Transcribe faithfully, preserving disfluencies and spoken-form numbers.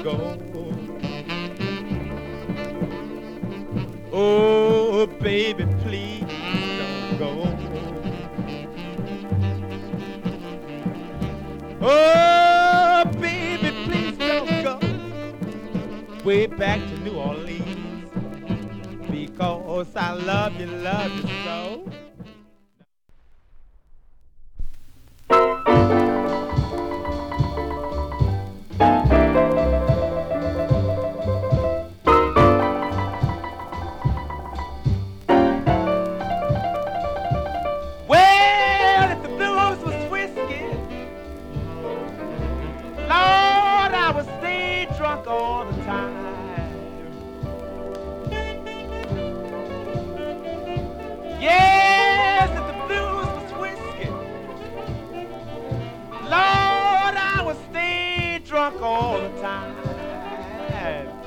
go. Oh, baby, please don't go. Oh, baby, please don't go way back to New Orleans, because I love you, love you so. Well, if the blues was whiskey, Lord, I would stay drunk all the time. Yes, if the blues was whiskey, Lord, I would stay drunk all the time.